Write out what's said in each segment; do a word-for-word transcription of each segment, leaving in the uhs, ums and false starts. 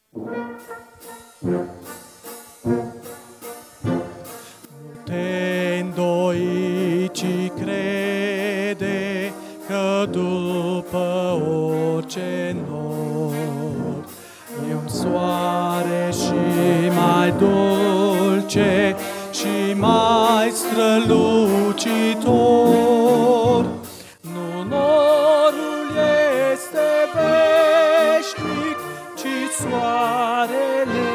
Te îndoi, ci crede că după orice nor e un soare și mai dulce și mai strălucitor. Nu norul este veșnic, ci soarele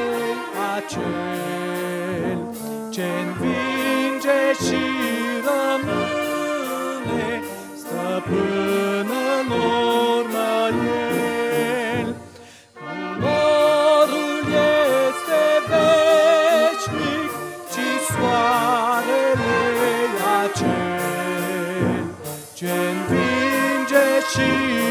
acel ce învinge și rămâne stăpân în urmă el. Norul este veșnic, ci soarele acel ce învinge și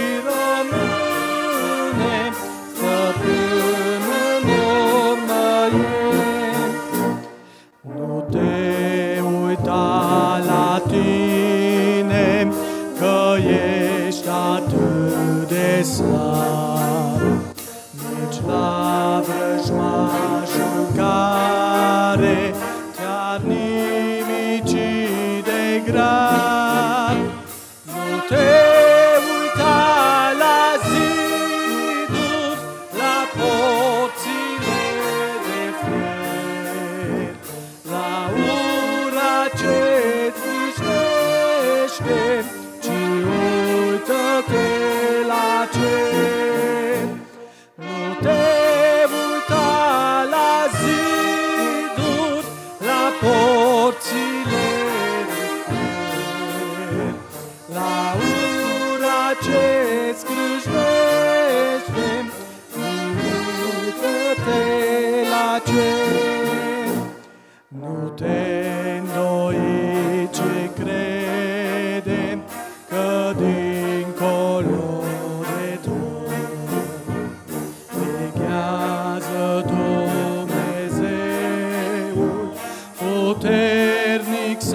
rămâne stăpân în urmă el. Nu te uita la tine că ești atât de slab, nici la vrăjmașul care te-ar nimici de grab. Nu te uita la ziduri, la porțile de fier, la ura ce-ți vișnește, ci uită-te la cer. Nu te uita la ziduri, la porțile de fier, la ura ce-ți scrâșnește, uită-te la cer. Nu te îndoi, ci crede că dincolo de tot veghează Dumnezeul puternic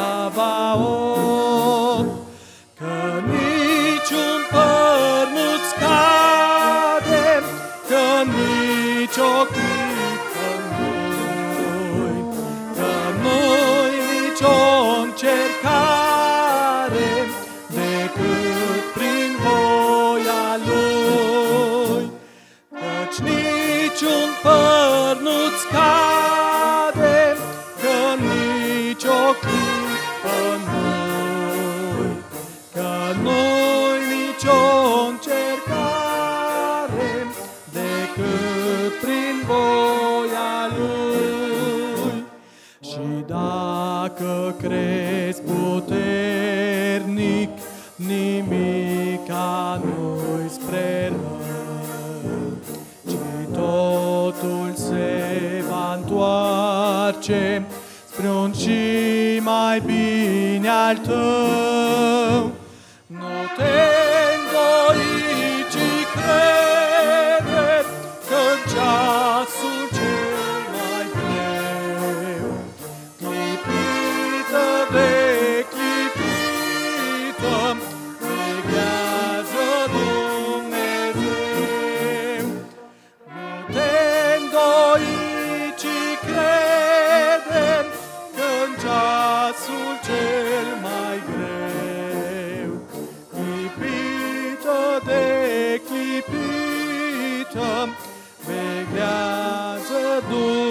Savaot, că niciun păr nu-ți cade, că nici o clipă nu-i, că nu-i nici o încercare decât prin voia Lui, căci niciun păr nu-ți cade, că nici o clipă nu-i, că nu-i nici o încercare decât prin voia Lui. Și dacă crezi puternic, nimica nu-i spre rău, ci totul se va întoarce spre un și mai bine al tău. Nu te îndoi, ci crede că-n ceasul cel mai greu, clipită de clipită, veghează Dumnezeu. Nu te îndoi, ci crede că-n ceasul cel mai greu, clipită de clipită, veghează Dumnezeu.